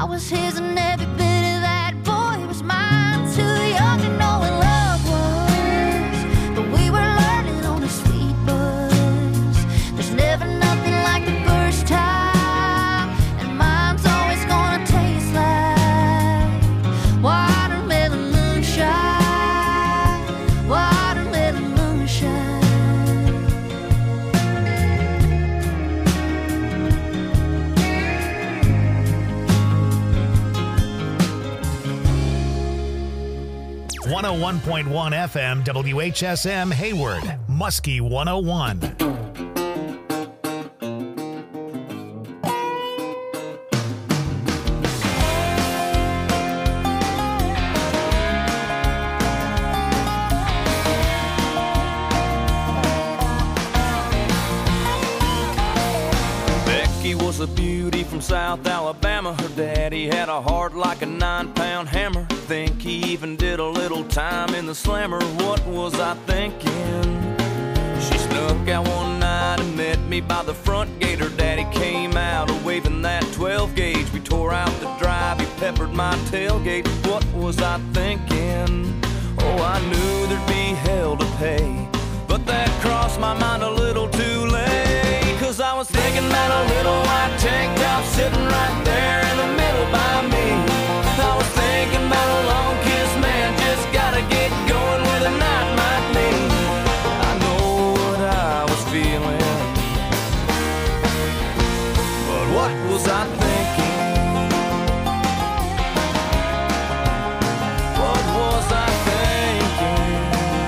I was his and every bit of that boy was mine. Too young to know what love was, but we were learning on a sweet buzz. There's never nothing like the first time, and mine's always gonna taste like watermelon moonshine, watermelon moonshine. 101.1 FM WHSM Hayward, Muskie 101. Becky was a beauty from South Alabama. Her daddy had a heart like a 9-pound hammer. Think he even did a little time in the slammer. What was I thinking? She snuck out one night and met me by the front gate. Her daddy came out waving that 12 gauge. We tore out the drive, he peppered my tailgate. What was I thinking? Oh, I knew there'd be hell to pay, but that crossed my mind a little too late. Cause I was thinking about a little white tank top sitting right there in the middle by me. I was thinking about a long kiss, man, just gotta get going where the night might lead. I know what I was feeling, but what was I thinking? What was I thinking?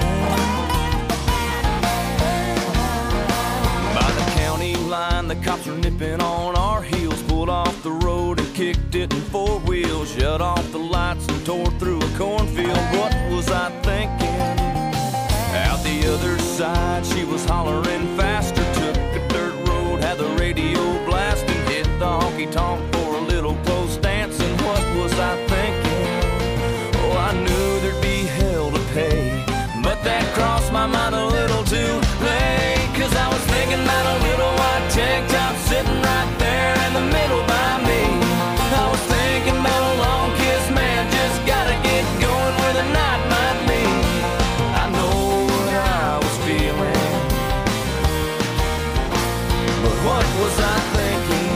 By the county line, the cops were nipping on our heels, pulled off the road and kicked it in 4 wheels, shut off the lights and tore through a cornfield. What was I thinking? Out the other side, she was hollering faster, took a dirt road, had the radio blasting, hit the honky-tonk for a little close dancing. What was I thinking? Oh, I knew there'd be hell to pay, but that crossed my mind a little too late. Cause I was thinking about a little white tank top sitting right there in the middle by me. I was thinking about a long kiss, man, just gotta get going where the night might lead. I know what I was feeling, but what was I thinking?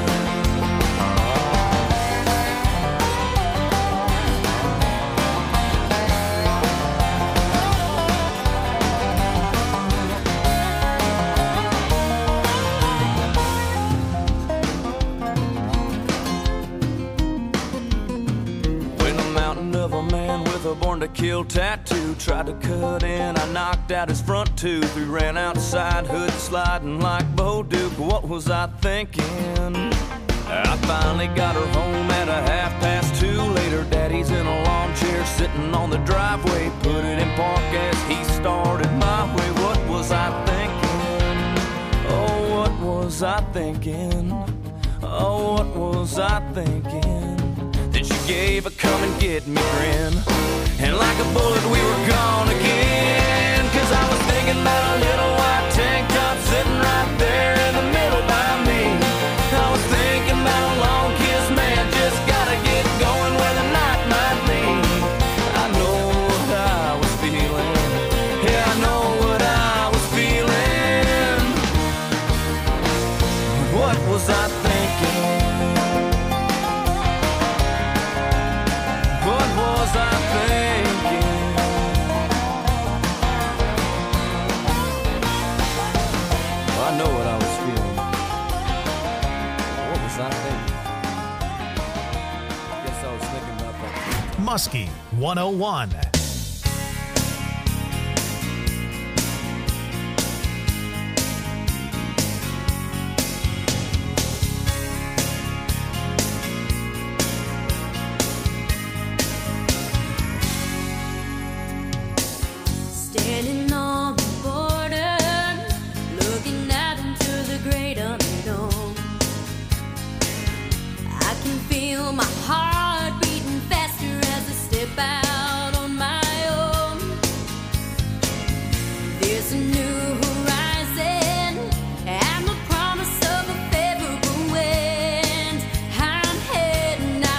A born to kill tattoo tried to cut in, I knocked out his front tooth. We ran outside, hood sliding like Bo Duke. What was I thinking? I finally got her home at a 2:30. Later, daddy's in a lawn chair sitting on the driveway, put it in park as he started my way. What was I thinking? Oh, what was I thinking? Oh, what was I thinking? Then she gave a come and get me grin, and like a bullet we were gone again. Cause I was thinking about a little white tank top sitting right there in the middle by me. I was thinking about a long kiss, man, just gotta get going where the night might lead. I know what I was feeling, yeah, I know what I was feeling. What was I thinking? What was I thinking? Well, I know what I was feeling. What was I thinking? I guess I was thinking about that. Muskie 101. Standing on the border, looking out into the great unknown. I can feel my heart beating faster as I step out on my own. There's a new horizon and the promise of a favorable wind. I'm heading out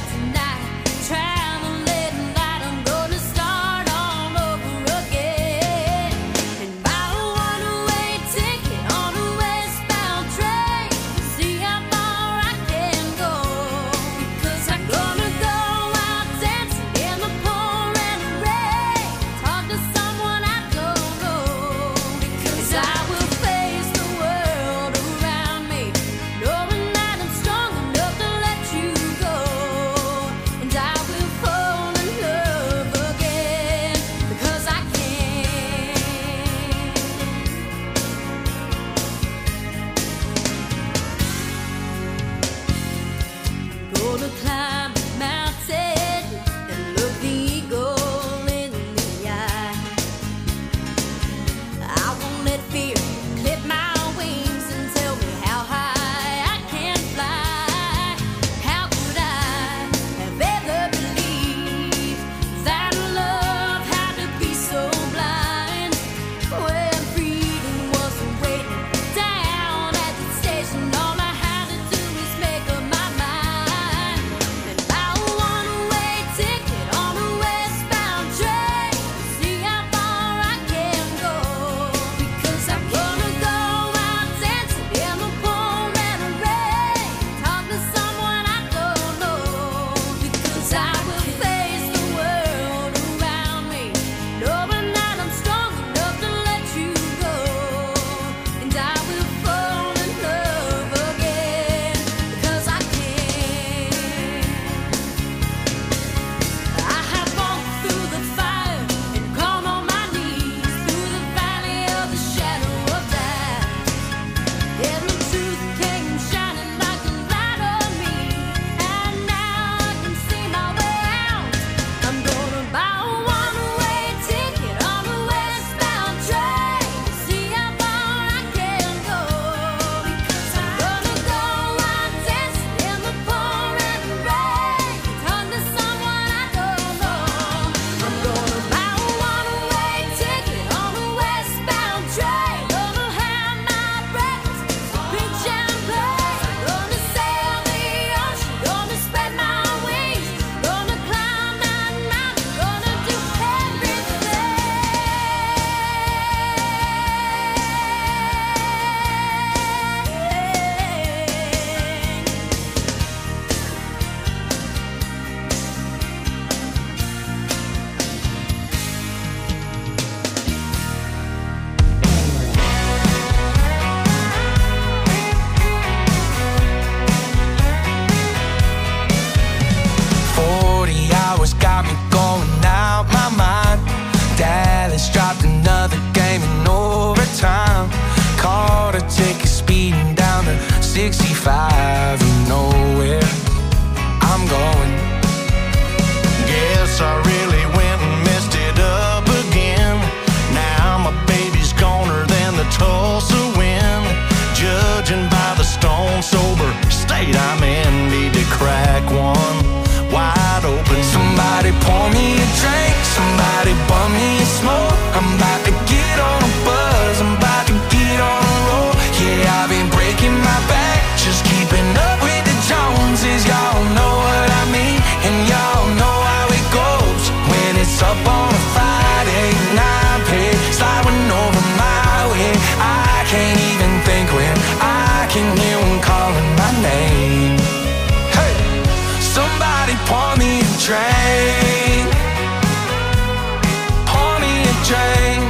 drink. Pour me a drink.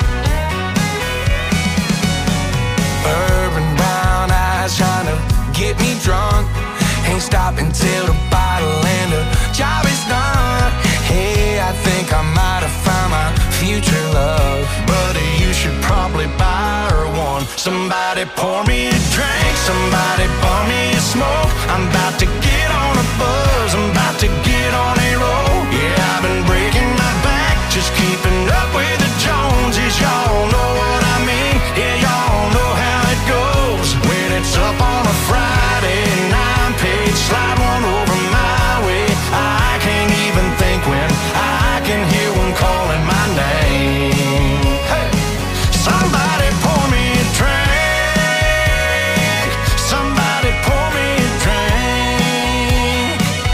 Bourbon brown eyes trying to get me drunk. Ain't stopping till the bottle and the job is done. Hey, I think I might have found my future love. Buddy, you should probably buy her one. Somebody pour me a drink. Somebody pour me a smoke. I'm about to get on a buzz. I'm about to get on a roll. Yeah, I've been breaking my back, just keeping up with the Joneses. Y'all know what I mean. Yeah, y'all know how it goes. When it's up on a Friday and I'm paid, slide one over my way. I can't even think when I can hear one calling my name. Hey, somebody pour me a drink. Somebody pour me a drink.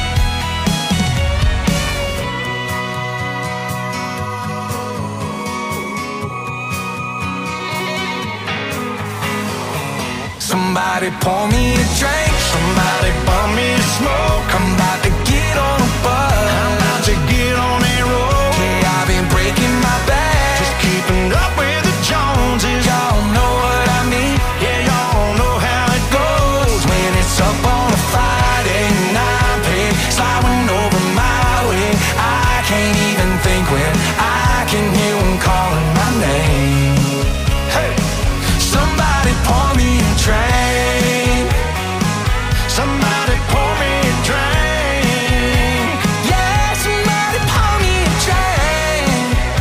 Somebody pour me a drink. Somebody pour me a smoke. I'm about to get on a bus. I'm about to get on a roll. Yeah, I've been breaking my back, just keeping up with the Joneses. Y'all know what I mean. Yeah, y'all know how it goes. When it's up on a Friday and I'm paid, sliding over my way. I can't even think when I can hear one calling my name. Hey, somebody pour me a drink. Somebody pour me a drink. Yeah, somebody pour me a drink.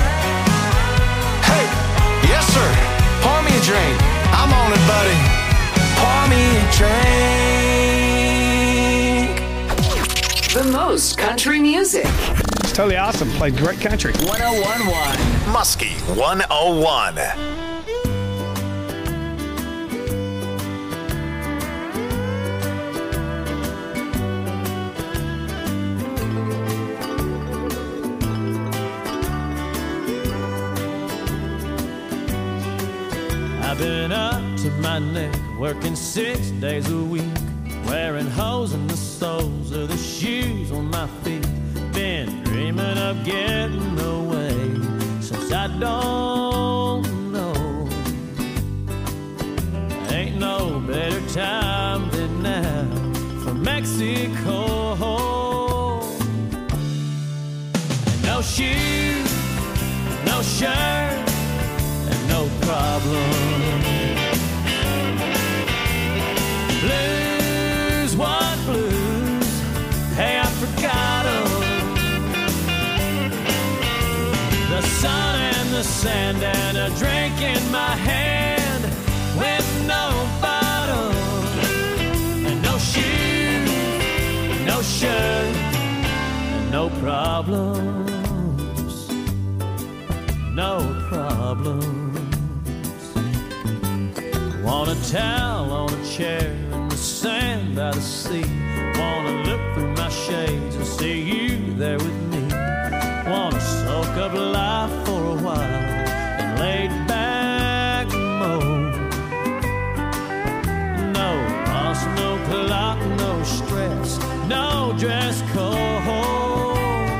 Hey, yes sir, pour me a drink. I'm on it, buddy. Pour me a drink. The most country music. It's totally awesome. Played great country. 1011. Muskie 101. I've been up to my neck, working 6 days a week, wearing holes in the soles of the shoes on my feet. Been dreaming of getting away since I don't know. Ain't no better time than now for Mexico. And no shoes, no shirt, and no problem. Blues, what blues? Hey, I forgot 'em. The sun and the sand and a drink in my hand with no bottle. And no shoes, no shirt, and no problems. No problems. Want a towel on a chair in the sand by the sea. Wanna look through my shades and see you there with me. Wanna soak up life for a while and lay back mode. No boss, no clock, no stress, no dress code.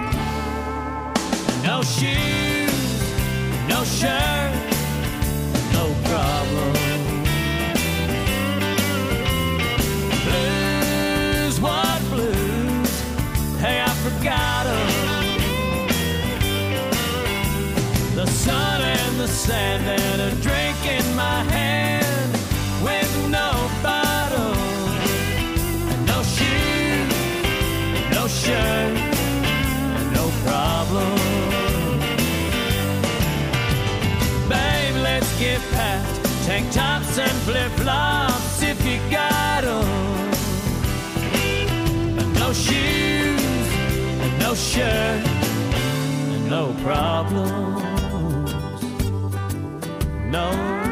No shoes, no shirt, no problem. Blues, what blues? Hey, I forgot 'em. The sun and the sand and a drink in my hand with no bottle. And no shoes, no shirt, and no problem. Babe, let's get past tank tops and flip-flops if you got 'em. And no shoes, and no shirt, and no problems. No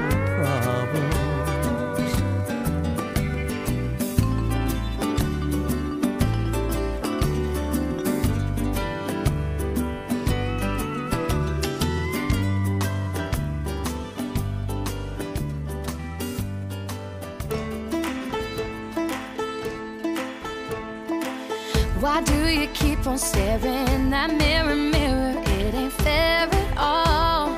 problems. Why do you keep on staring in that mirror, mirror? It ain't fair at all.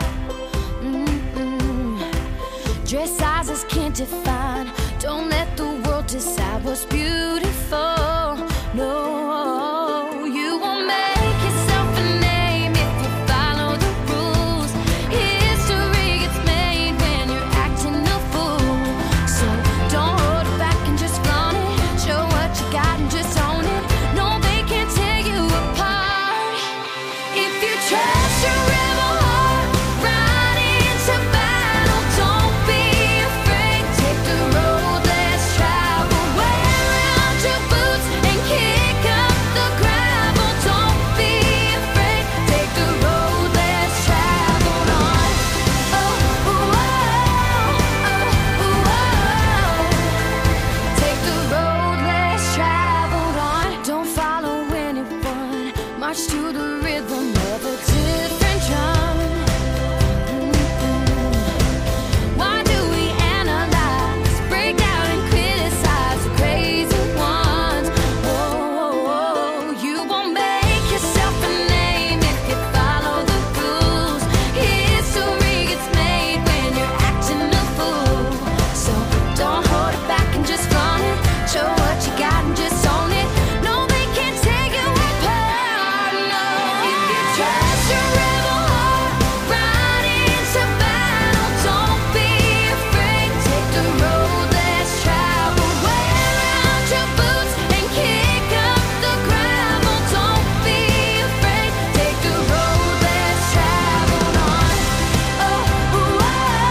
Dress sizes can't define. Don't let the world decide what's beautiful. No, you won't make yourself a name if you follow the rules. History gets made when you're acting a fool. So don't hold it back and just flaunt it. Show what you got and just own it. No, they can't tear you apart. If you trust your rebel heart, ride into battle. Don't be afraid. Take the road less traveled. Wear out your boots and kick up the gravel. Don't be afraid. Take the road less traveled on. Oh, oh, oh, oh, oh. Take the road less traveled on. Don't follow anyone. March to the rhythm of a different drum. Why do we analyze, break down and criticize the crazy ones? Oh, you won't make yourself a name if you follow the rules. History gets made when you're acting a fool. So don't hold it back and just flaunt it. Show what you got and just own it. No, they can't take you apart. No, if you trust your rebel heart, ride into battle. Don't be afraid. Take the road less traveled. Wear out your boots and kick up the gravel. Don't be afraid. Take the road less traveled on. Oh, oh, oh,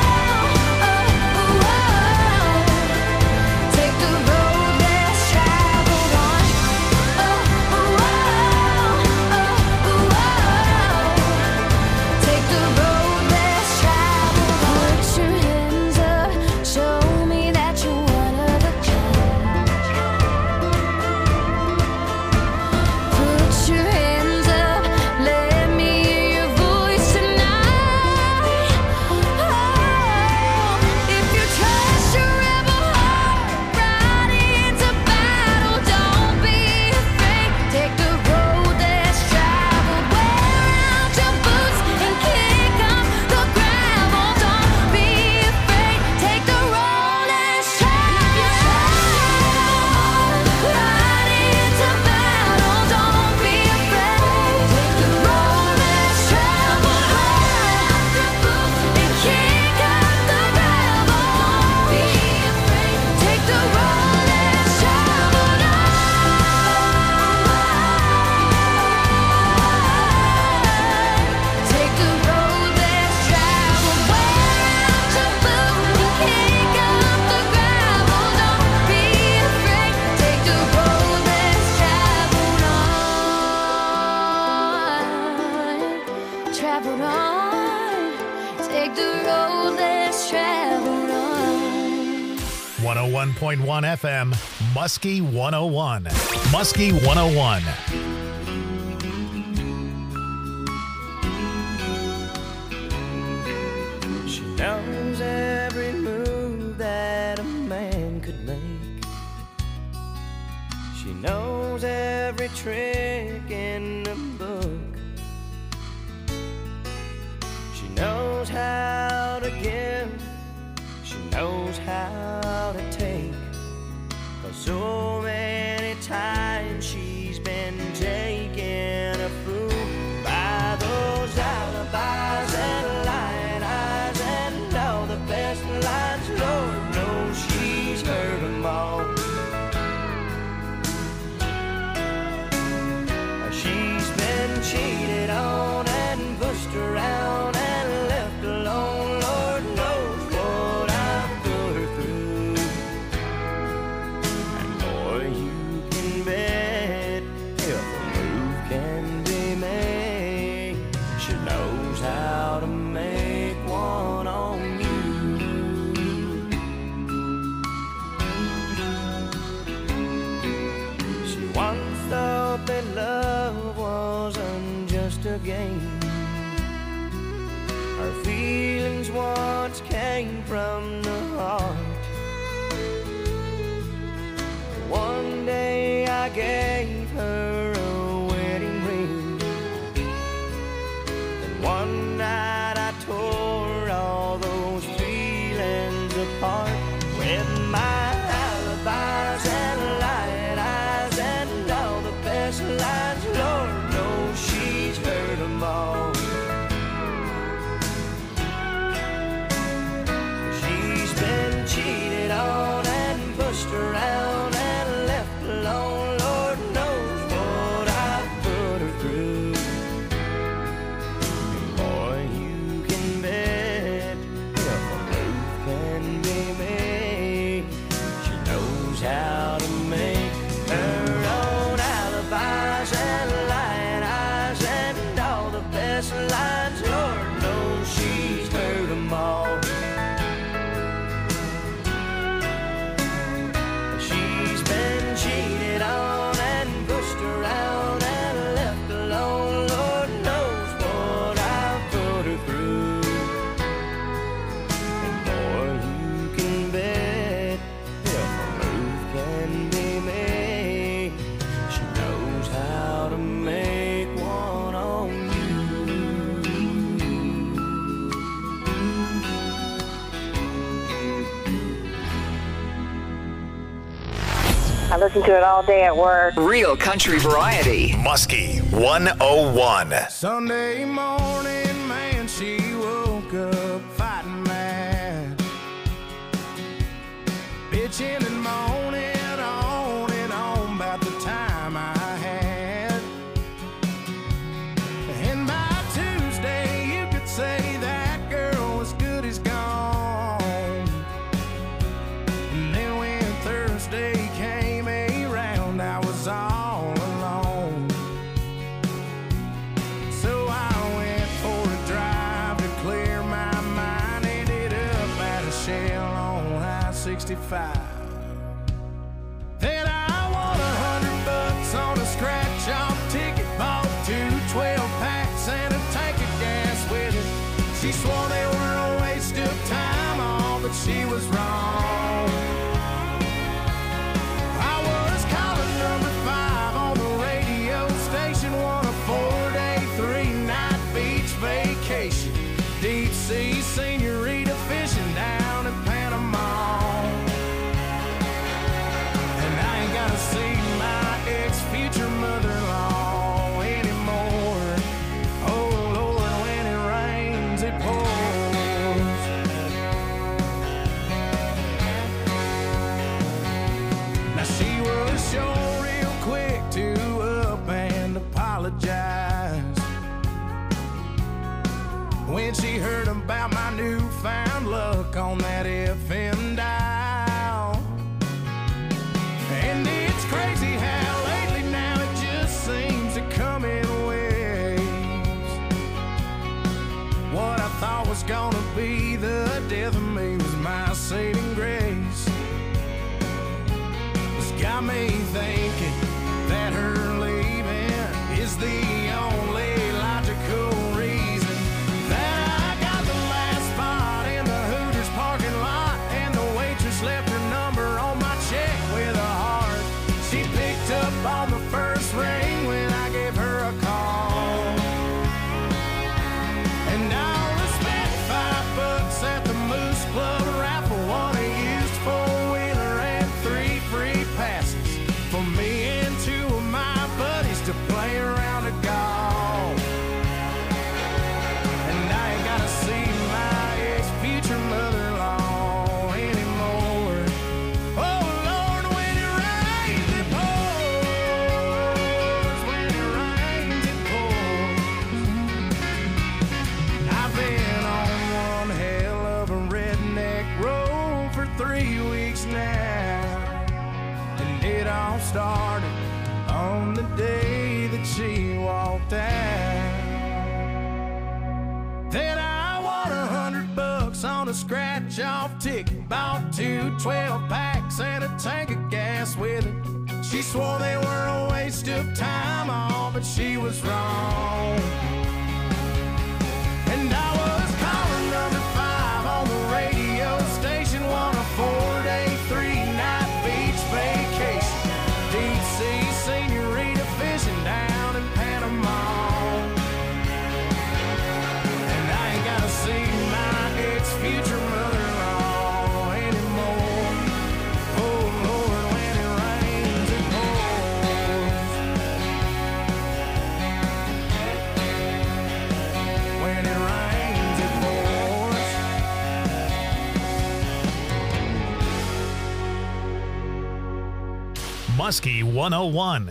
oh, oh. Take the road less traveled on. Oh, oh, oh, oh, oh. Take the road less traveled on. Put your hands up, show me that you're one of a kind. Put your hands up, let me hear your voice tonight. Oh, if you trust your rebel heart, ride into battle. Don't be afraid. Take the road less traveled. Wear out your boots and kick up the gravel. Don't be afraid. Take the road less traveled. Ride into battle. Don't be afraid. Take the road less traveled. Wear out your boots and kick up the gravel. Don't be afraid. Take the road less traveled. Take the road less traveled. Wear out your boots and kick up the gravel. Don't be afraid. Take the road less traveled on. Traveled on. Take the road less traveled on. 101.1 FM, Muskie 101. Muskie 101. She knows every move that a man could make. She knows every trick in the book. She knows how to give. She knows how to take. 'Cause so many times she's been taken a fool by those alibis and lying eyes and all the best lines. Lord knows she's heard them all. She's been cheated on and pushed around and left alone. Lord knows what I've put her through. And boy, you can bet if a move can be made, she knows how to make one on you. She once thought that love wasn't just a game. Her feelings once came from the heart. One day I gave her best lines, Lord knows she's heard them all. She's been cheated on and pushed around and left alone. Lord knows what I've put her through. And boy, you can bet if a move can be made, she knows how to make her own alibis and lying eyes and all the best lines. Lord knows she's heard them all. She's been cheated on and pushed around and left alone. Lord knows what I've put her through. And boy, you can bet if a move can be made, she knows how to make one on you. I listen to it all day at work. Real country variety. Muskie 101. Sunday morning, man, she woke up fighting mad, bitching and moaning on and on about the time I had. And by Tuesday, you could say that girl was good as gone. And then when Thursday came around, I was all alone. So I went for a drive to clear my mind. Ended up at a Shell on I-65. Then I won $100 on a scratch-off ticket. Bought 2 12-packs and a tank of gas with it. She swore they were a waste of time, all, but she was wrong. I was calling number 5 on the radio station, won a 4-day, 3-night beach vacation. Deep sea senorita fishing down in Panama. And I ain't gotta see my ex-future mother-in-law anymore. Oh Lord, when it rains, it pours. Now she was sure real quick to up and apologize when she heard about my newfound luck on that FM dial. And it's crazy how lately now it just seems to come in waves. What I thought was gonna be the death of me was my saving grace. It's got me thinking that her leaving is the only logical reason that I got the last spot in the Hooters parking lot, and the waitress left her number on my check with a heart. She picked up on the first ring when I gave her a call. And I only spent $5 at the Moose Club raffle, won a used four-wheeler and 3 free passes for me and 2 of my buddies to play around a golf. And I ain't gotta see my ex-future mother-in-law anymore. Oh Lord, when it rains, it pours. When it rains, it pours. I've been on one hell of a redneck road for 3 weeks now. And it all started on the day that she walked out. Then I won $100 on a scratch-off ticket. Bought 2 12-packs and a tank of gas with it. She swore they were a waste of time, all, but she was wrong. And I was calling number 5 on the radio station, won a 4-day, 3-night beach vacation. Deep sea senorita fishing down in Panama. And I ain't gotta see my ex-future mother-in-law anymore. Oh Lord, when it rains, it pours. Muskie 101.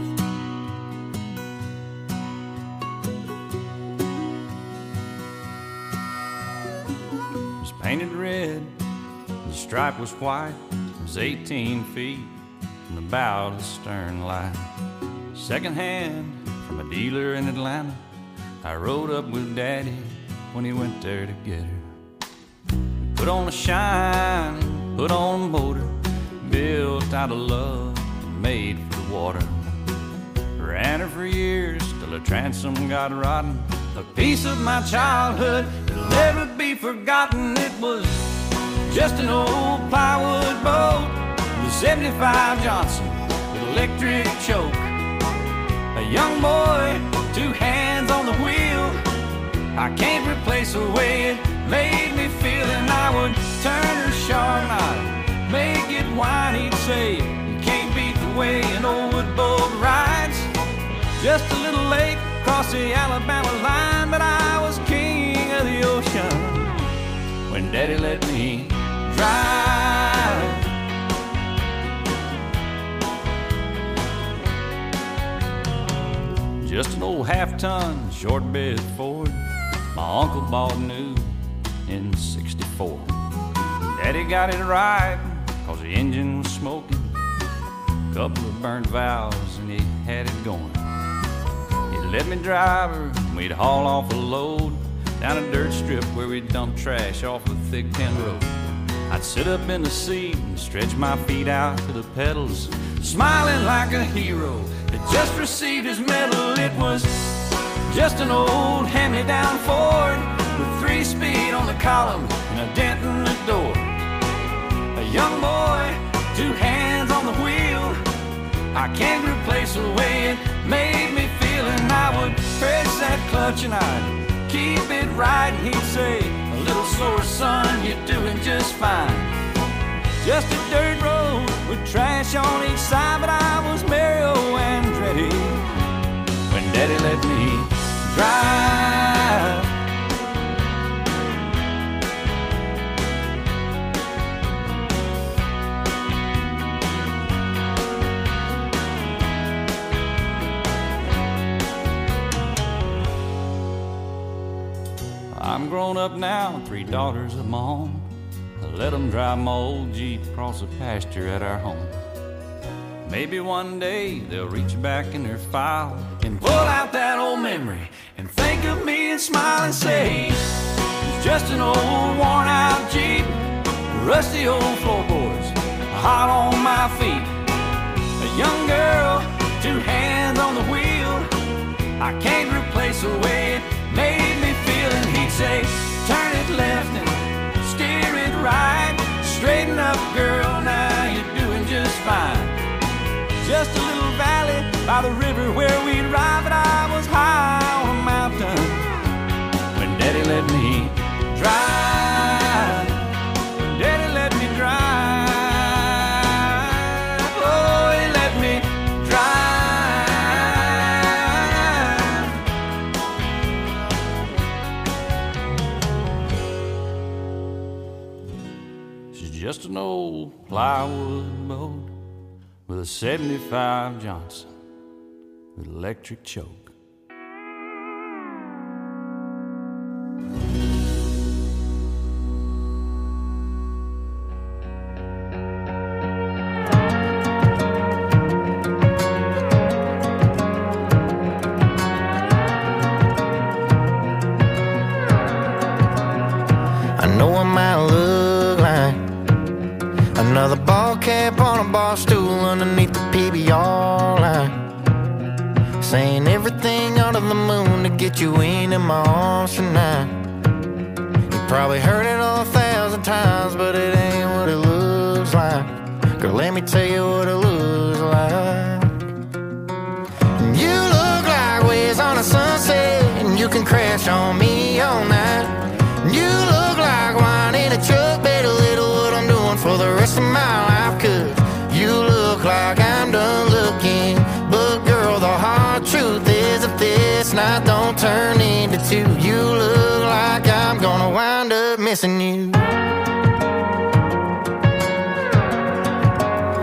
It was painted red, the stripe was white. It was 18 feet from the bow to the stern light. Second hand from a dealer in Atlanta. I rode up with Daddy when he went there to get her. We put on a shine, put on a motor, built out of love, made for the water. Ran her for years till her transom got rotten. A piece of my childhood that'll never be forgotten. It was just an old plywood boat, the 75 Johnson with electric choke. A young boy, 2 hands on the wheel. I can't replace the way it made me feel. And I would turn her sharp and I'd make it whine. He'd say, you can't beat the way an old wood boat rides. Just a little late across the Alabama line, but I was king of the ocean when Daddy let me drive. Just an old half-ton short bed Ford my uncle bought new in '64. Daddy got it right cause the engine was smoking, couple of burnt valves and he had it going. He'd let me drive her and we'd haul off a load down a dirt strip where we'd dump trash off a thick tin road. I'd sit up in the seat and stretch my feet out to the pedals, smiling like a hero that just received his medal. It was just an old hand-me-down Ford with 3-speed on the column and a dent in the door. A young boy, 2 hands on the wheel. I can't replace the way it made me feel. And I would press that clutch and I'd keep it right. And he'd say, a little slower, son, you're doing just fine. Just a dirt road with trash on each side, but I was Mario Andretti when Daddy let me drive. I'm grown up now, 3 daughters of my own. I let them drive my old Jeep across the pasture at our home. Maybe one day they'll reach back in their file and pull out that old memory and think of me and smile and say, it's just an old worn out Jeep, rusty old floorboards, hot on my feet. A young girl, 2 hands on the wheel. I can't replace the way it made me feel. And he'd say, turn it left and steer it right. Straighten up, girl, now you're doing just fine. Just a little valley by the river where we'd ride, but I was high on a mountain when Daddy let me drive. Daddy let me drive. Oh, he let me drive. She's just an old plywood boat with a 75 Johnson with electric choke. I know I might look like another ball cap on a bar stool underneath the PBR line, saying everything under the moon to get you into my arms tonight. You probably heard it 1,000 times, but it ain't what it looks like. Girl, let me tell you what it looks like. You look like waves on a sunset, and you can crash on me all night. You look like wine in a truck, better little what I'm doing for the rest of my life. Cause you look like I'm done looking, but girl, the hard truth is if this night don't turn into 2, you look like I'm gonna wind up missing you. I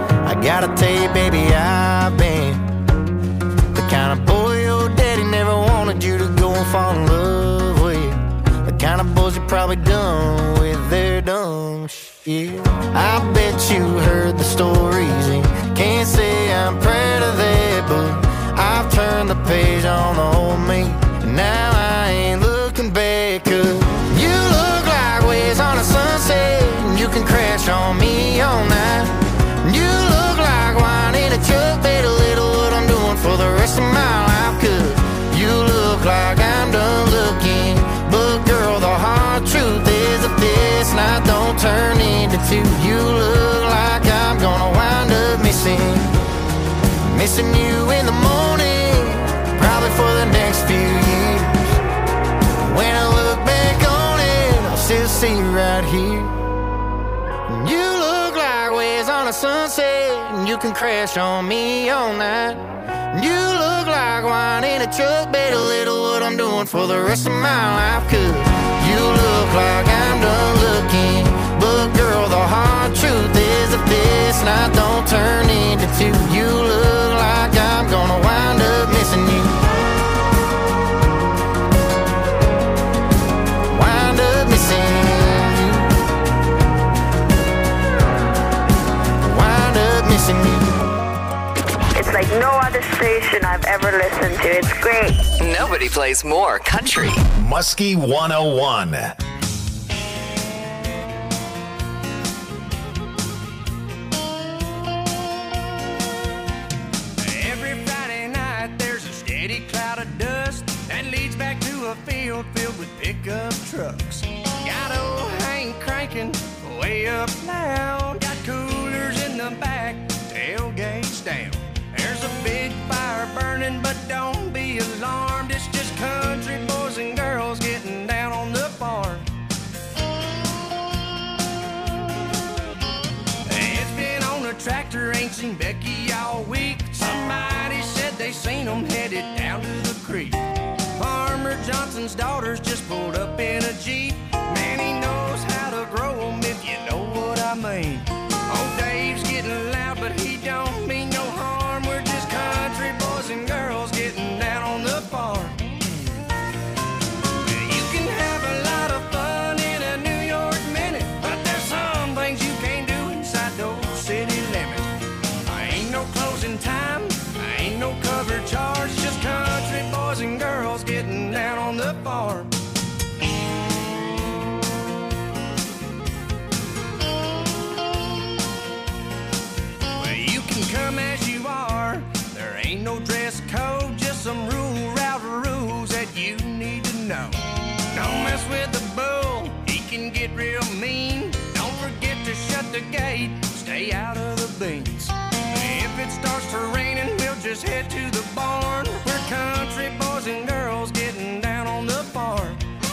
Gotta tell you, baby, I've been the kind of boy your daddy never wanted you to go and fall in love with. The kind of boys you probably done with their dumb shit. I bet you heard the stories and can't say I'm proud of that, but I've turned the page on the old me, and now I ain't looking back. 'Cause you look like waves on a sunset, and you can crash on me all night. You look like wine in a truck, bet a little what I'm doing for the rest of my life. 'Cause you look like I'm done looking, but girl, the hard truth is if this night don't turn into two, you look like I'm gonna wind up missing you in the morning, probably for the next few years. When I look back on it, I'll still see you right here. You look like waves on a sunset, and you can crash on me all night. You look like wine in a truck, bet a little what I'm doing for the rest of my life. 'Cause you look like I'm done looking, but girl, the hard truth is if this night don't turn into two, you look like I'm gonna wind up missing you. Wind up missing you. Wind up missing you. It's like no other station I've ever listened to. It's great. Nobody plays more country. Muskie 101. Every Friday night there's a steady cloud of dust that leads back to a field filled with pickup trucks. Got old Hank cranking way up loud. Got coolers in the back, tailgates down. There's a big fire burning, but don't be alarmed. It's just country boys and girls getting down on the farm. It's been on the tractor, ain't seen Becky all week. Somebody said they seen them headed down to the creek. Farmer Johnson's daughters just pulled up in a Jeep. Man, he knows how to grow them, if you know what I mean. Old Dave's getting loud, but he don't mean no harm. We're just country boys and girls getting down on the farm. You can have a lot of fun in a New York minute, but there's some things you can't do inside those city limits. Ain't no closing time, ain't no cover charge, just country boys and girls getting down on the farm. Well, you can come as you are, there ain't no dress code, just some route rules that you need to know. Don't mess with the bull, he can get real mean. Don't forget to shut the gate, stay out of the beans. If it starts to raining, we'll just head to the barn. We're country boys and girls getting down on the farm.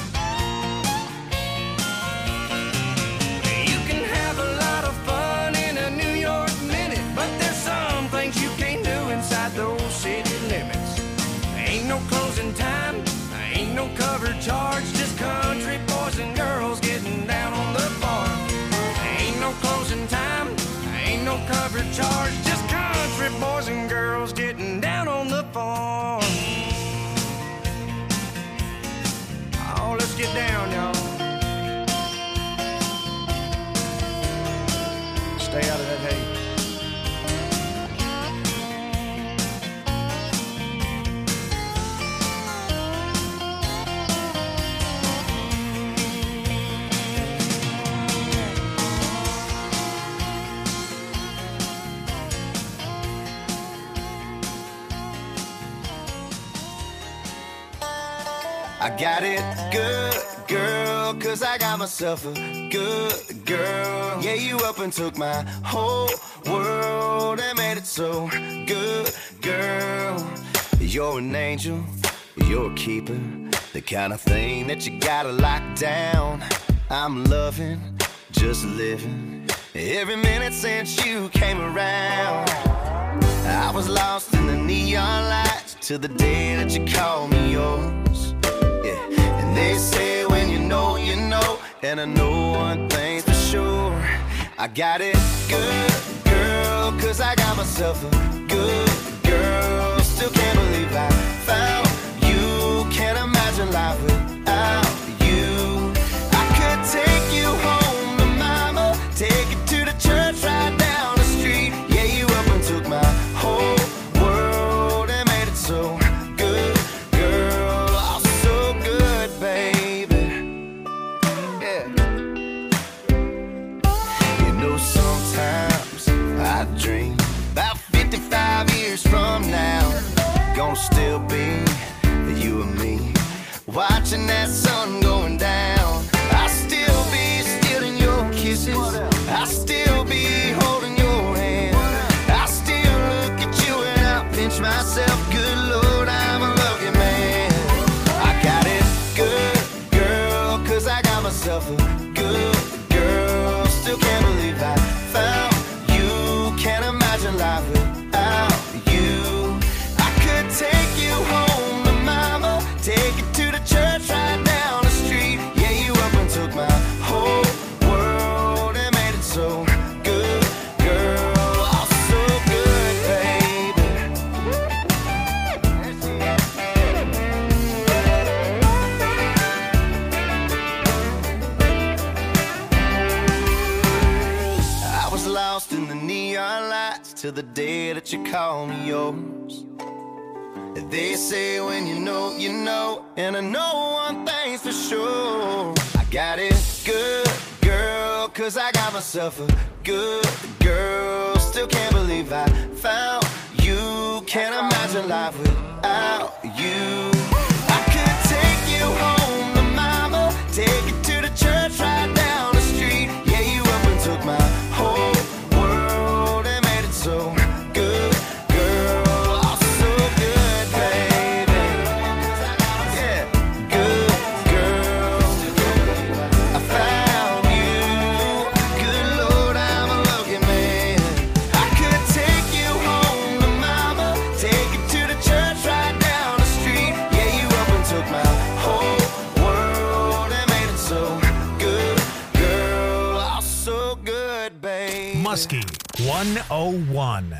You can have a lot of fun in a New York minute, but there's some things you can't do inside those city limits. Ain't no closing time, ain't no cover charge, just country boys and girls getting down on the farm. Ain't no closing time, ain't no cover charge, just country boys and girls getting down on the farm. Oh, let's get down, y'all. Stay out of that hay. I got it good, girl, 'cause I got myself a good girl. Yeah, you up and took my whole world and made it so good, girl. You're an angel, you're a keeper, the kind of thing that you gotta lock down. I'm loving, just living, every minute since you came around. I was lost in the neon lights till the day that you called me yours. Yeah, and they say when you know, you know, and I know one thing's for sure. I got it good, girl, girl, 'cause I got myself a good girl. Still can't believe I found you. Can't imagine life without you. I could take you home to mama, take you to the church right down the street. Yeah, you up and took my whole world and made it so good, girl. Oh, so good, baby. Yeah. You know, sometimes I dream about 55 years from now, gonna still be you and me, watching that sun going down. I'll still be stealing your kisses, I'll still be holding your hand, I'll still look at you and I'll pinch myself. Good Lord, I'm a lucky man. I got it good, girl, 'cause I got myself a good girl. Still can't believe I found you. Can't imagine life without you. I could take you home to mama, take you to the church right down the street. Yeah, you up and took my whole world and made it so good, girl. Oh, so good, baby. I was lost in the neon lights till the day that you called me yours. They say when you know, you know, and I know one thing's for sure. I got it good, girl, 'cause I got myself a good girl. Still can't believe I found you. Can't imagine life without you. I could take you home to mama, take you to the church right down the street. Yeah, you up and took my whole world and made it so good, girl. Oh, so good, baby. Yeah, good girl. I found you. Good Lord, I'm a lucky man. I could take you home to mama, take you to the church right down the street. Yeah, you up and took my whole world and made it so good, girl. Oh, so good, babe. Muskie 101.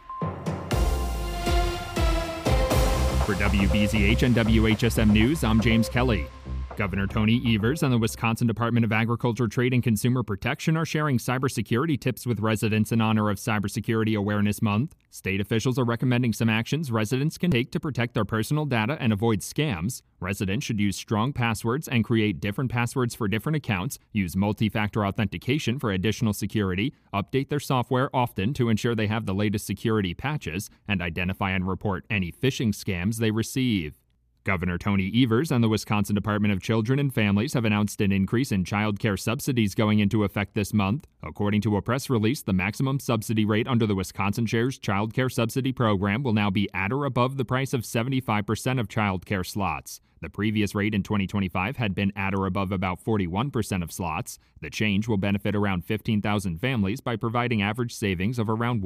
For WBZH and WHSM News, I'm James Kelly. Governor Tony Evers and the Wisconsin Department of Agriculture, Trade, and Consumer Protection are sharing cybersecurity tips with residents in honor of Cybersecurity Awareness Month. State officials are recommending some actions residents can take to protect their personal data and avoid scams. Residents should use strong passwords and create different passwords for different accounts, use multi-factor authentication for additional security, update their software often to ensure they have the latest security patches, and identify and report any phishing scams they receive. Governor Tony Evers and the Wisconsin Department of Children and Families have announced an increase in child care subsidies going into effect this month. According to a press release, the maximum subsidy rate under the Wisconsin Shares Child Care Subsidy Program will now be at or above the price of 75% of child care slots. The previous rate in 2025 had been at or above about 41% of slots. The change will benefit around 15,000 families by providing average savings of around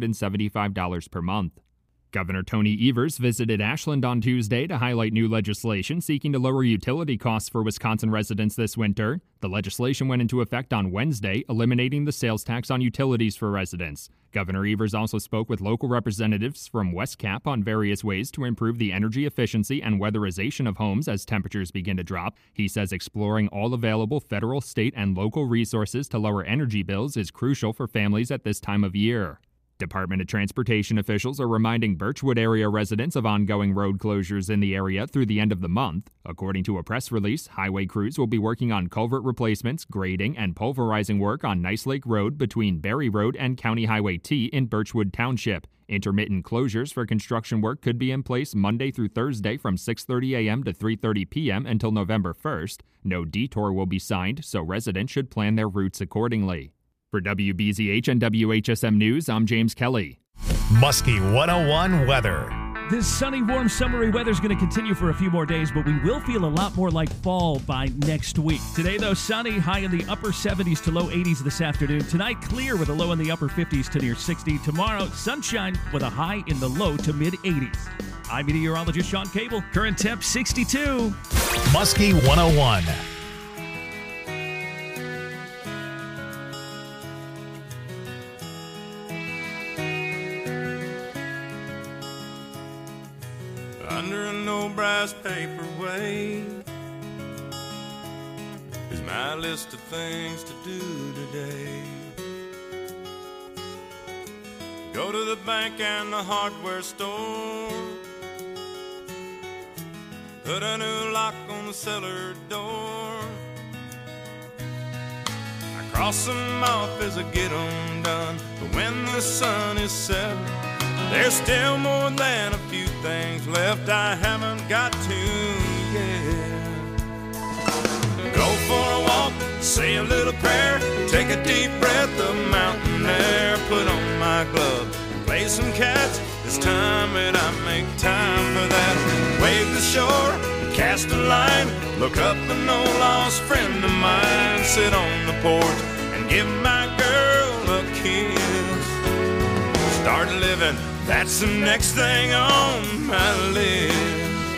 $175 per month. Governor Tony Evers visited Ashland on Tuesday to highlight new legislation seeking to lower utility costs for Wisconsin residents this winter. The legislation went into effect on Wednesday, eliminating the sales tax on utilities for residents. Governor Evers also spoke with local representatives from West Cap on various ways to improve the energy efficiency and weatherization of homes as temperatures begin to drop. He says exploring all available federal, state, and local resources to lower energy bills is crucial for families at this time of year. Department of Transportation officials are reminding Birchwood area residents of ongoing road closures in the area through the end of the month. According to a press release, highway crews will be working on culvert replacements, grading, and pulverizing work on Nice Lake Road between Berry Road and County Highway T in Birchwood Township. Intermittent closures for construction work could be in place Monday through Thursday from 6:30 a.m. to 3:30 p.m. until November 1st. No detour will be signed, so residents should plan their routes accordingly. For WBZH and WHSM News, I'm James Kelly. Muskie 101 weather. This sunny, warm, summery weather is going to continue for a few more days, but we will feel a lot more like fall by next week. Today, though, sunny, high in the upper 70s to low 80s this afternoon. Tonight, clear with a low in the upper 50s to near 60. Tomorrow, sunshine with a high in the low to mid 80s. I'm meteorologist Sean Cable. Current temp 62. Muskie 101. under an old brass paperweight is my list of things to do today. Go to the bank and the hardware store, put a new lock on the cellar door. I cross them off as I get them done, but when the sun is set, there's still more than a few things left I haven't got to yet. Go for a walk, say a little prayer, take a deep breath of mountain air, put on my glove, play some catch. It's time that I make time for that. Wave the shore, cast a line, look up an old lost friend of mine, sit on the porch and give my girl a kiss. Start living, that's the next thing on my list.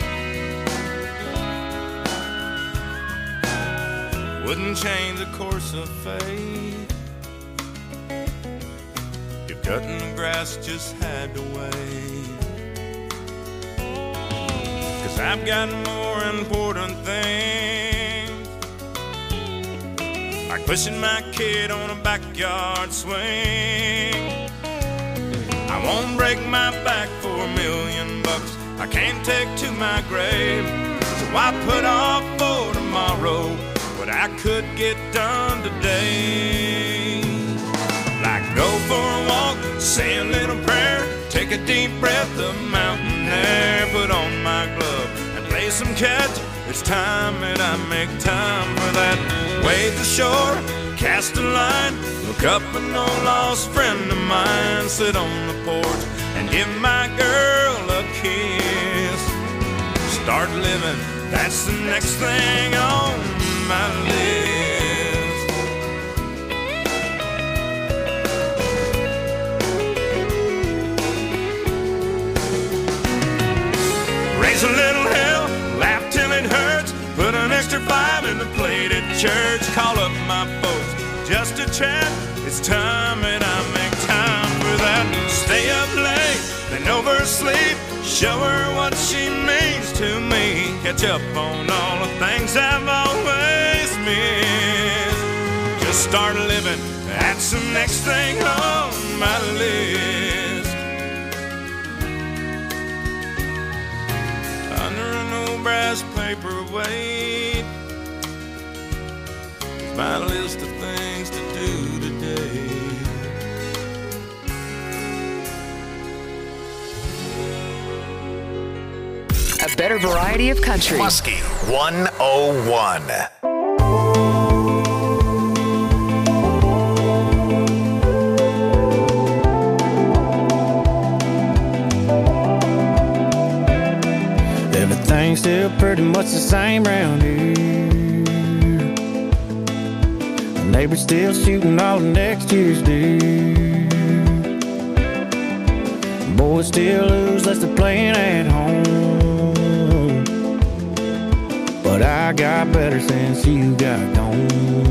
Wouldn't change the course of fate if cutting the grass just had to wait. 'Cause I've got more important things, like pushing my kid on a backyard swing. I won't break my back for $1 million. I can't take to my grave, so I put off for tomorrow what I could get done today. Like go for a walk, say a little prayer, take a deep breath of mountain air, put on my glove and play some catch. It's time that I make time for that. Wave the shore, cast a line, look up an old lost friend of mine, sit on the porch and give my girl a kiss. Start living, that's the next thing on my list. Raise a little hell, laugh till it hurts, put an extra 5 in the plate at church, call up my folks just to chat. It's time that I make time for that. Stay up late, then oversleep, show her what she means to me, catch up on all the things I've always missed. Just start living, that's the next thing on my list. Under an old brass paperweight, my list of things to do today. A better variety of country. Muskie 101. Everything's still pretty much the same round here. The neighbor's still shooting all of next year's deer. Boys still lose less than playing at home. But I got better since you got gone.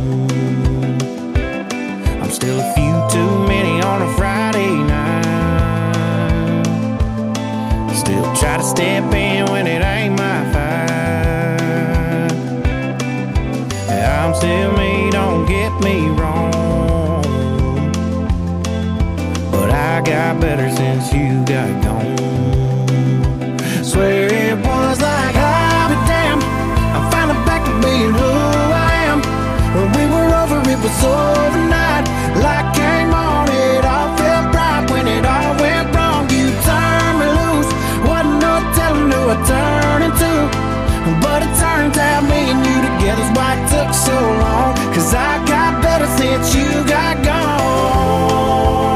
I'm still a few too many on a Friday night. Still try to step in when it ain't my fight. I'm still me, don't get me wrong, but I got better since you got gone. Swear it was like I'll be damned, I'm finally back to being who I am. When we were over, it was overnight. Light came on, it all felt bright. When it all went wrong, you turned me loose. Wasn't no telling who I turned into, but it turns out me and you together's why it took so long. 'Cause I got better since you got gone.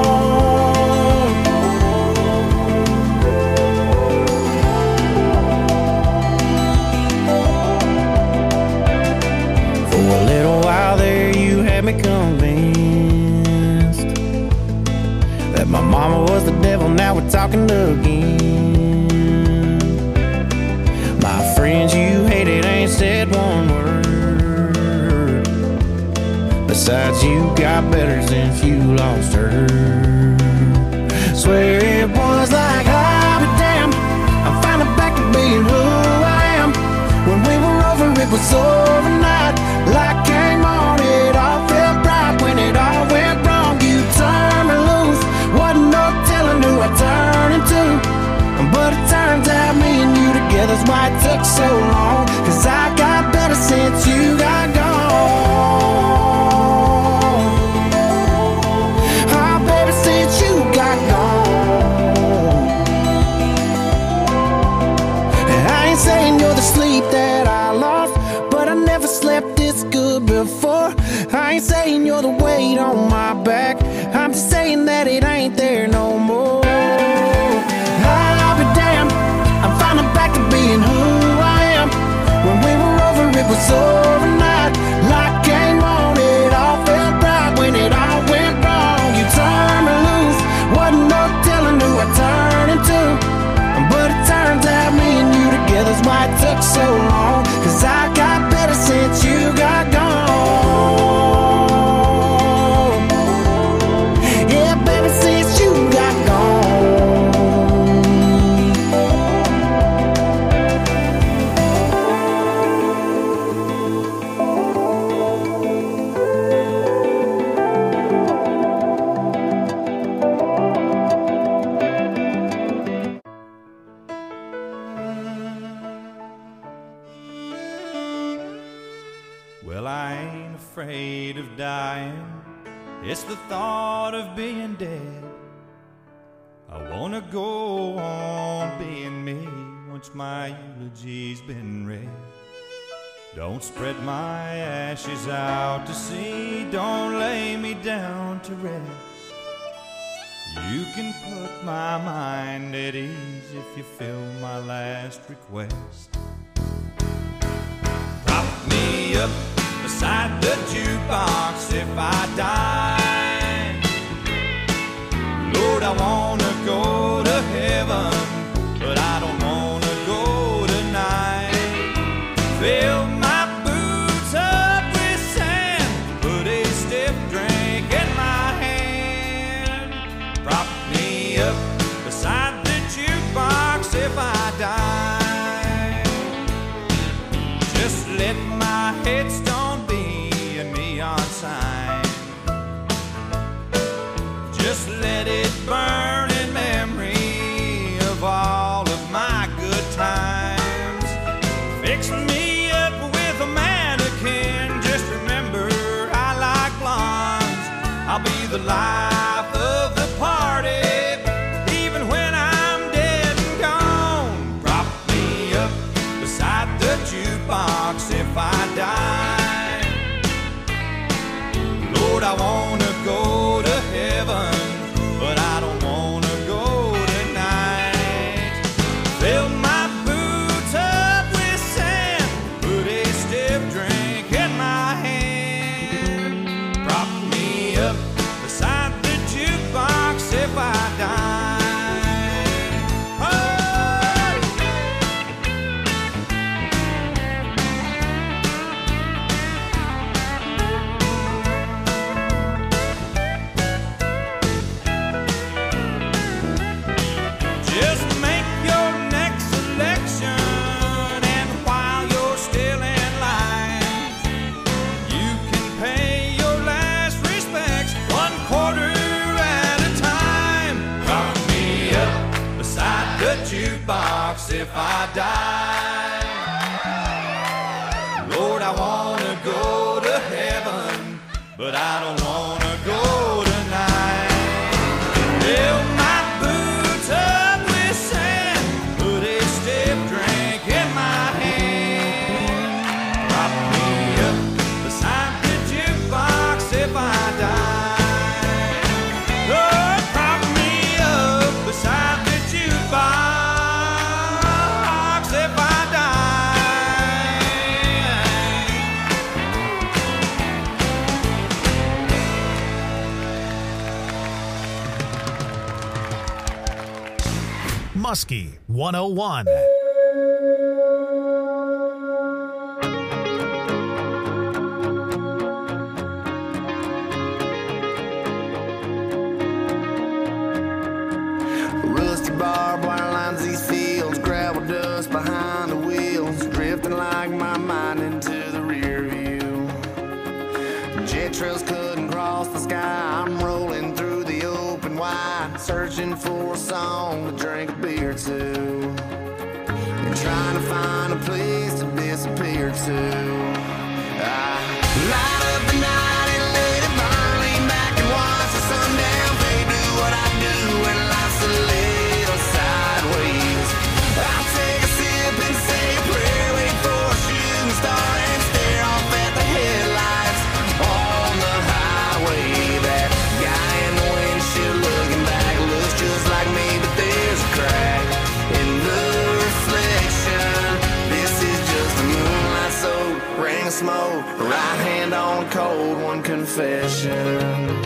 For a little while there you had me convinced that my mama was the devil, now we're talking again. My friends you hated ain't said one word. Besides, you got better since you lost her. Swear it was like I'll be damned, I'm finally back to being it was overnight. Light came on, it all felt bright. When it all went wrong, you turned me loose. Wasn't no telling who I turned into. But it turns out me and you together's why it took so long. 'Cause I got better since you got gone. Oh, baby, since you got gone. I ain't saying you're the sleep that I lost, but I never slept this good before. I ain't saying you're the weight on my back. I'm just saying that it ain't there no more. I'll be damned, I'm finally back to being who I am. When we were over, it was overnight. Light came on, it all felt bright. When it all went wrong, you turned me loose. Wasn't no telling who I turned into. But it turns out me and you together's why it took so long. 'Cause I got better since you got gone. Yeah, baby, since you got gone. Well, I ain't afraid of dying. It's the thought of being dead. I wanna go on being me once my eulogy's been read. Don't spread my ashes out to sea. Don't lay me down to rest. You can put my mind at ease if you fill my last request. Prop me up beside the jukebox if I die. Lord, I wanna go to heaven, but I don't wanna go tonight. Fill my boots up with sand, put a stiff drink in my hand. Prop me up beside the jukebox if I die. Just let my headstone be a neon sign. Just let it burn in memory of all of my good times. Fix me up with a mannequin. Just remember I like blondes. I'll be the life of the party, even when I'm dead and gone. Prop me up beside the jukebox if I die. Lord, I wanna go to heaven, but I don't wanna go tonight. Fill my boots up with sand, put a stiff drink in my hand. Prop me up beside the jukebox if I die. Oh! Just make your next selection, and while you're still in line, you can pay your last respects 1/4 at a time. Prop me up beside the jukebox if I die. Lord, I wanna go to heaven, but I don't wanna go tonight. Fill my boots up with sand, put a stiff drink in my hand. Prop me up beside the jukebox if I die. Lord, prop me up beside the jukebox if I die. Muskie 101. Rusty barbed wire lines these fields, gravel dust behind the wheels, drift nothing like my mind into the rear view. Jet trails couldn't cross the sky. I'm rolling through the open wide, searching for a song to drink a beer to, and trying to find a place to disappear to. I light up the night and let it burn, lean back and watch the sundown fade. Do what I do when life's a little sideways. I'll take a sip and say a prayer, wait for a shooting star and stare off at the headlights on the highway. That guy in the windshield looking back looks just like me, but there's a crack in the reflection. This is just a moonlight soaked ring of smoke, right hand on a cold one confession.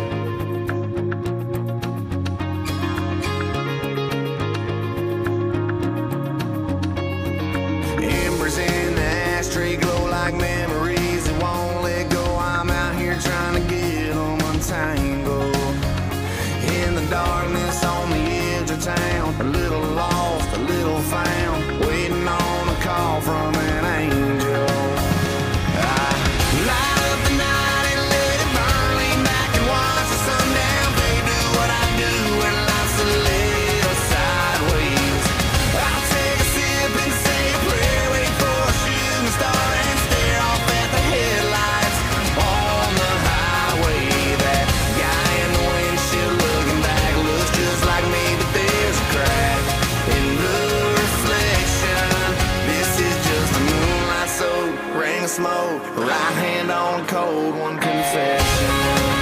Embers in the ashtray glow like memories that won't let go. I'm out here trying to get them untangled. In the darkness on the edge of town, a little lost, a little found, waiting on a call from an angel. I light up the night and let it burn, lean back and watch the sundown fade. Do what I do when life's a little sideways. I'll take a sip and say a prayer, wait for a shooting star and stare off at the headlights on the highway. That guy in the windshield looking back looks just like me, but there's a crack in the reflection. This is just a moonlight soaked ring of smoke, right hand on a cold one confession.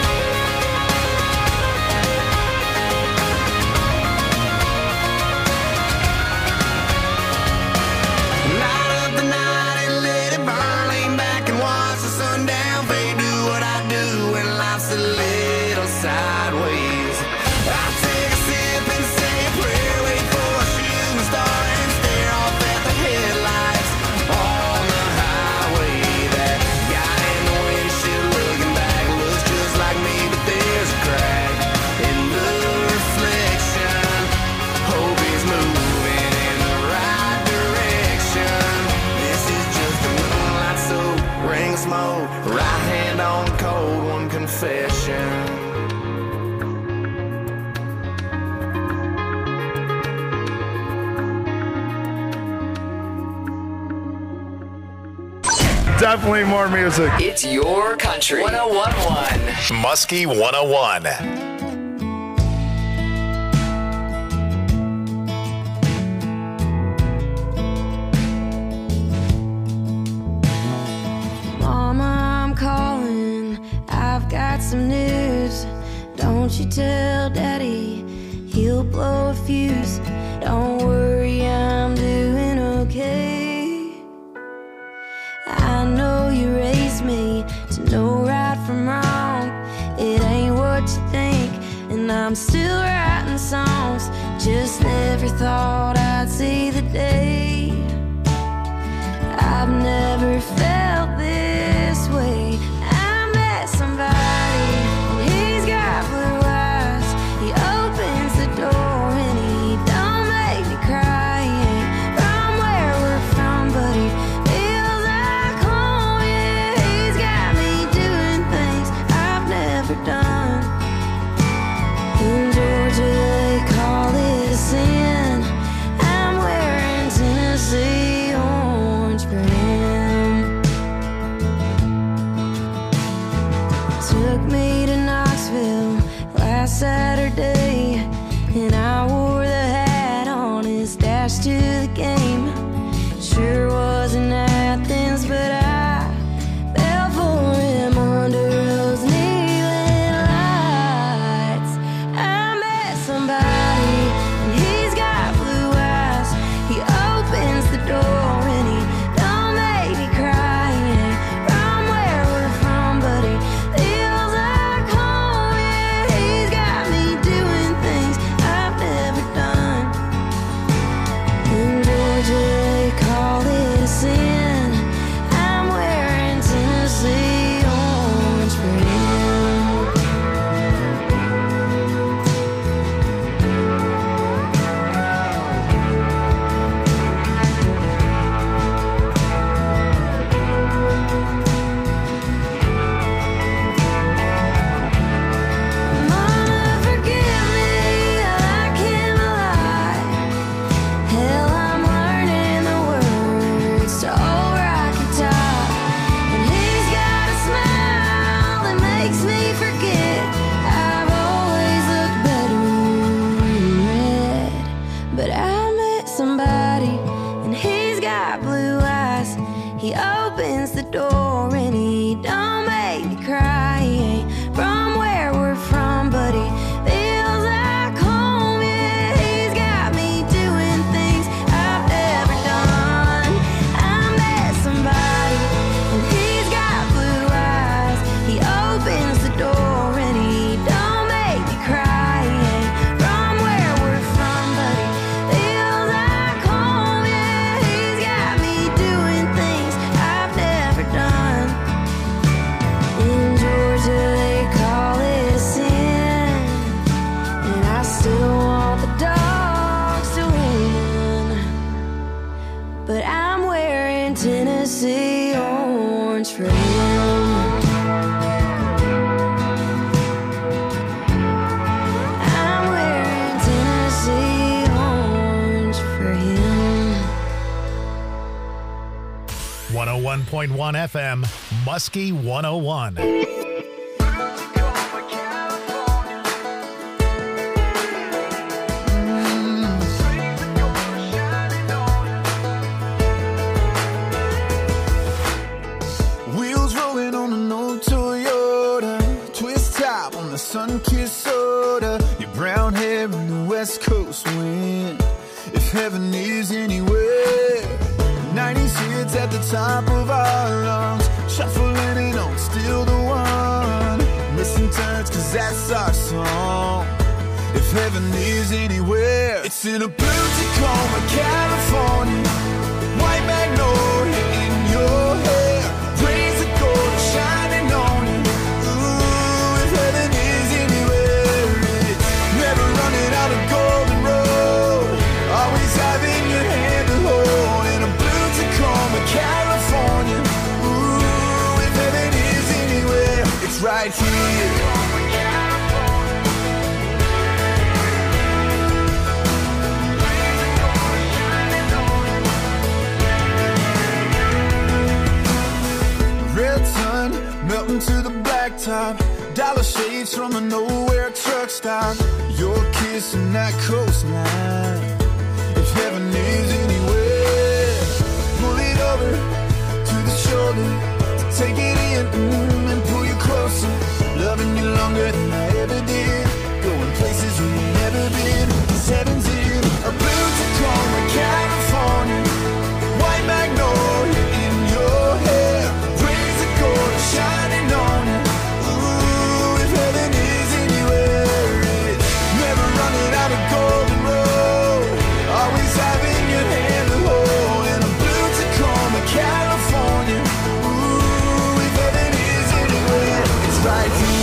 Light up the night and let it burn, lean back and watch the sundown fade. Do what I do when life's a little sideways. I'll take a sip and say a prayer, wait for a shooting star and stare off at the headlights on the highway. That guy in the windshield looking back looks just like me, but there's a crack in the reflection. Hope he's moving in the right direction. This is just a moonlight soaked ring of smoke, right hand on a cold one confession. Definitely more music. It's your country. 101.1. Muskie 101. Mama, I'm calling. I've got some news. Don't you tell Daddy, he'll blow a fuse. Don't worry, I'm doing okay. I know you raised me to know right from wrong. It ain't what you think, and I'm still writing songs. Just never thought I'd see the day. I've never felt this way. I met somebody, and he's got blue eyes. He opens the door and he don't make me cry. He ain't from where we're from, but he feels like home. Yeah, he's got me doing things I've never done. In Georgia they call it a sin. I'm wearing Tennessee orange for him. eyes. He opens the door and he don't make me cry. He ain't from where we're from, but he feels like home. Yeah, he's got me doing things I've never done. I met somebody and he's got blue eyes. He opens the door and he don't make me cry. He ain't from where we're from, but he feels like home. Yeah, he's got me doing things I've never done. In Georgia they call it sin, and I still want the dogs to win. But I'm wearing Tennessee orange for him. I'm wearing Tennessee orange for him. 101.1 FM, Muskie 101. Wheels rolling on an old Toyota, twist top on the sun-kissed soda. Your brown hair in the West Coast wind. If heaven is anywhere, 90s hits at the top of our lungs, shuffling it on, still the one. Missing turns, cause that's our song. If heaven is anywhere, it's in a blue Tacoma, California. White magnolia in your hair, rays of gold shining on you. Ooh, if heaven is anywhere, it's never running out of golden road, always having your hand to hold. In a blue Tacoma, California. Ooh, if heaven is anywhere, it's right here. Red sun melting to the blacktop, dollar shades from a nowhere truck stop. Your kiss and that coastline. If heaven is anywhere, pull it over to the shoulder, take it in and pull you closer. Loving you longer than I ever did, going places we've never been. This heaven's in a blue Tacoma, California. White magnolia in your hair, rays of gold shining on you. Ooh, if heaven is anywhere, it's never running out of golden road, always having your hand to hold. In a blue Tacoma, California. Ooh, if heaven is anywhere, it's right here.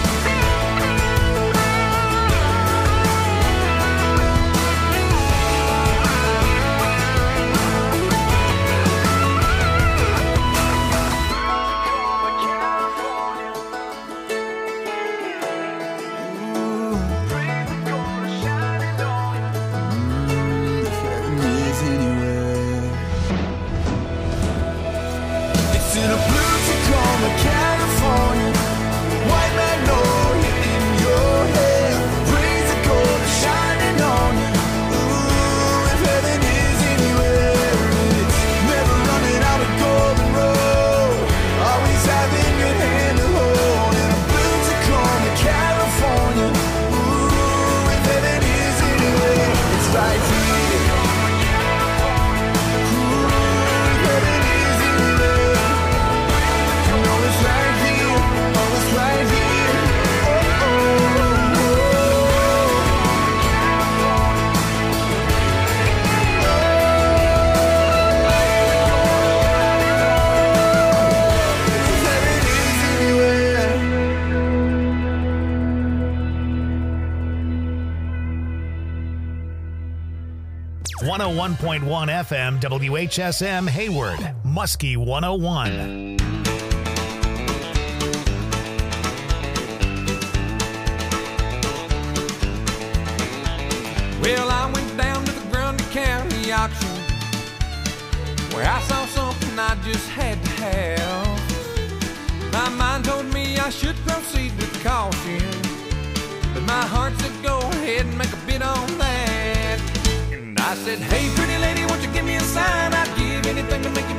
It's in a blue Tacoma, California. White magnolia in your hair, rays of gold shining on you. Ooh, if heaven is anywhere, it's never running out of golden road, always having your hand to hold. In a blue Tacoma, California. Ooh, if heaven is anywhere, it's right here. Right here. Oh, oh, oh. Heaven is anywhere. 101.1 FM, WHSM Hayward, Muskie 101. Well, I went down to the Grundy County auction, where I saw something I just had to have. My mind told me I should proceed with caution, but my heart said go ahead and make a bid on that. And I said, hey, pretty lady, won't you give me a sign? I'd give anything to make you